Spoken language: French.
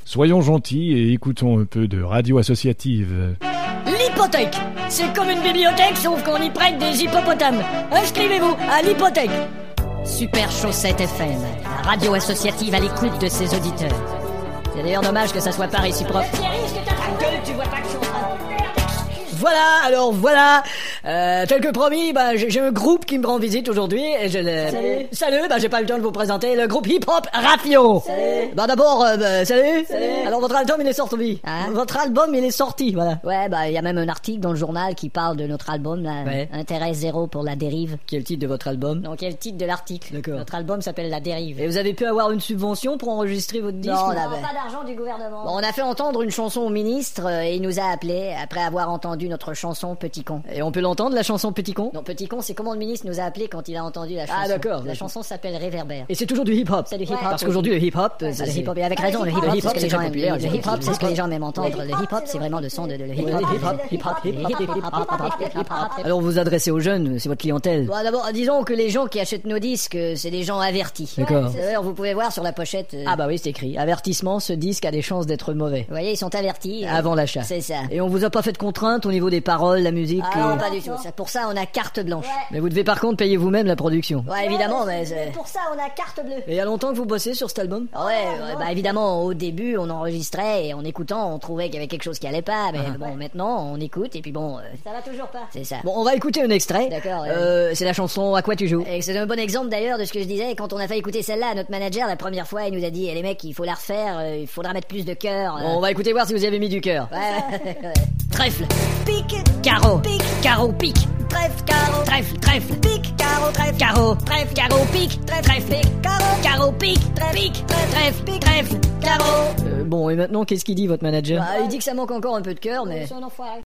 Soyons gentils et écoutons un peu de radio associative. L'hypothèque, c'est comme une bibliothèque sauf qu'on y prête des hippopotames. Inscrivez-vous à l'hypothèque. Super Chaussette FM, la radio associative à l'écoute de ses auditeurs. C'est d'ailleurs dommage que ça soit pas réciproque. Tu vois pas que je suis en train de... Voilà, tel que promis, j'ai un groupe qui me rend visite aujourd'hui et je le... Salut, j'ai pas eu le temps de vous présenter le groupe hip-hop Rafio. Salut. D'abord, salut. Alors votre album il est sorti. Hein? Votre album il est sorti, voilà. Ouais, il y a même un article dans le journal qui parle de notre album, là. Ouais. Intérêt zéro pour la dérive. Quel est le titre de votre album? Non, quel est le titre de l'article? D'accord. Notre album s'appelle La Dérive. Et vous avez pu avoir une subvention pour enregistrer votre disque? Non, pas d'argent du gouvernement. Bon, on a fait entendre une chanson au ministre et il nous a appelé après avoir entendu notre chanson Petit Con. Et on peut l'entendre, la chanson Petit Con? Non, Petit Con, c'est comment le ministre nous a appelé quand il a entendu la chanson. Ah, d'accord. La chanson s'appelle Réverbère. Et c'est toujours du hip-hop. C'est du hip-hop. Parce qu'aujourd'hui, le hip-hop, c'est le hip-hop. Et avec raison, le hip-hop, c'est ce que les gens aiment. Le hip-hop, c'est ce que les gens aiment entendre. Le hip-hop, c'est vraiment le son de le hip-hop. Alors vous vous adressez aux jeunes, c'est votre clientèle? Bon, d'abord, disons que les gens qui achètent nos disques, c'est des gens avertis. D'accord. D'ailleurs, vous pouvez voir sur la pochette. Ah oui, c'est écrit. Avertissement, ce disque a des chances d'être mauvais. Vous voyez, ils sont avertis. Avant l'achat. C'est ça. Et on vous a pas fait de contraintes au niveau des paroles, la musique? Non, pas du tout. Pour ça, on a carte blanche. Ouais. Mais vous devez par contre payer vous-même la production. Ouais, évidemment, mais pour ça, on a carte bleue. Et il y a longtemps que vous bossez sur cet album? Ouais, évidemment, au début, on enregistrait et en écoutant, on trouvait qu'il y avait quelque chose qui allait pas. Mais bon, maintenant, on écoute et puis bon... ça va toujours pas. C'est ça. Bon, on va écouter un extrait. D'accord. C'est la chanson À quoi tu joues. Et c'est un bon exemple d'ailleurs de ce que je disais. Quand on a fait écouter celle-là à notre manager la première fois, il nous a dit les mecs, il faut la refaire, il faudra mettre plus de cœur. Bon, on va écouter voir si vous avez mis du cœur. Ouais. Trèfle, pique, carreau, pique, carreau, pique, trèfle, carreau, trèfle, trèfle, pique, carreau, trèfle, carreau, trèfle, carreau, pique, trèfle, pique, carreau, carreau, pique, pique, trèfle, pique, trèfle, carreau. Bon, et maintenant, qu'est-ce qu'il dit votre manager? Il dit que ça manque encore un peu de cœur, mais... C'est un enfoiré.